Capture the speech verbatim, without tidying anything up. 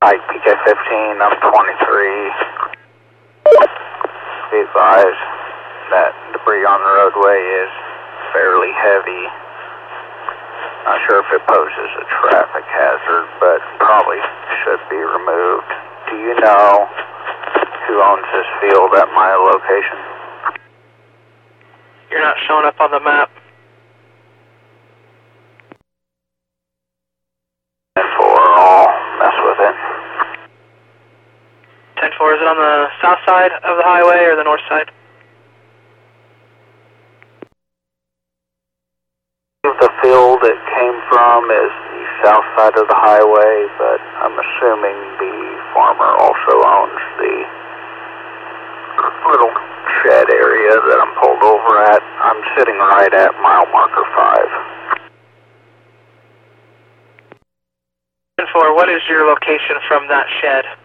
Ike P K fifteen, I'm twenty-three. Be advised that debris on the roadway is fairly heavy. Not sure if it poses a traffic hazard, but probably should be removed. Do you know who owns this field at my location? You're not showing up on the map. ten four, I'll mess with it. ten four, is it on the south side of the highway or the north side? The field it came from is the south side of the highway, but I'm assuming the farmer also owns the little shed area that I'm pulled over at. I'm sitting right at mile marker five. ten four, what is your location from that shed?